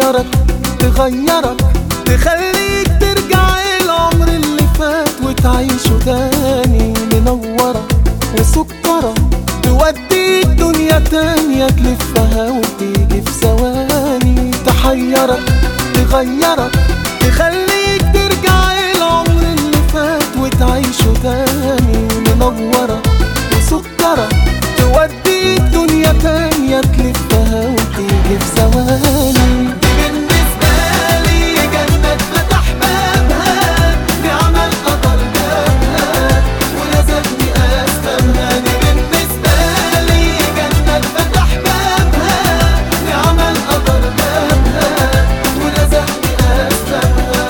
تحيرك تغيرك تخليك ترجع العمر اللي فات وتعيشه تاني. منورة وسكرة توديك دنيا تانية تلفها وتيجي في ثواني. تحيرك تغيرك تخليك ترجع العمر اللي فات وتعيشه تاني. منورة وسكرة توديك دنيا تانية تلفها وتيجي في ثواني. دي بالنسبة لي جنة فتح بابها، نعمة القدر جابها ولازمني أسبابها. دي بالنسبة لي جنة فتح بابها، نعمة القدر جابها ولازمني أسبابها.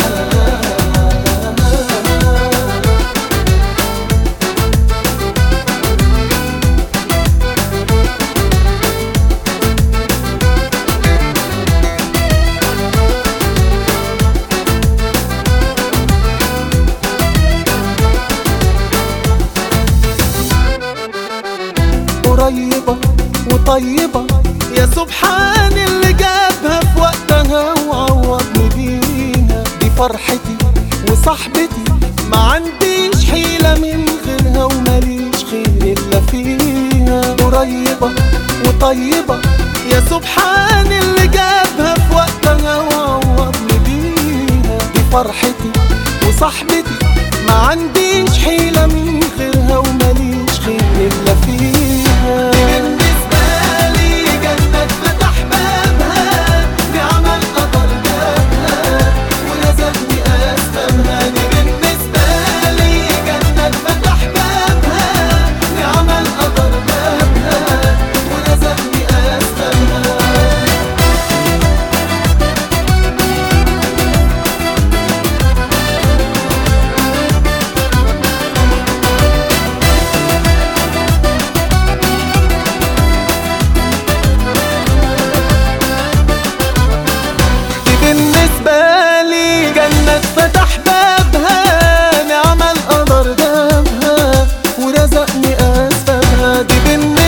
قريبة وطيبة يا سبحان اللي جابها في وقتها وعوضني بيها. دي فرحتي وصاحبتي ما عنديش حيلة من غيرها وماليش خير إلا فيها. قريبة وطيبة يا سبحان اللي جابها في وقتها وعوضني بيها. دي فرحتي وصاحبتي ما عنديش حيلة من غيرها وماليش خير إلا فيها. بالنسبة لي جنة فتح بابها، نعمة القدر جابها ولازمني أسبابها. دي بالنسبة لي جنة فتح بابها، نعمة القدر جابها ولازمني أسبابها. بالنسبة لي جنة فتح بابها، نعمة القدر جابها ورزقني أسبابها. دي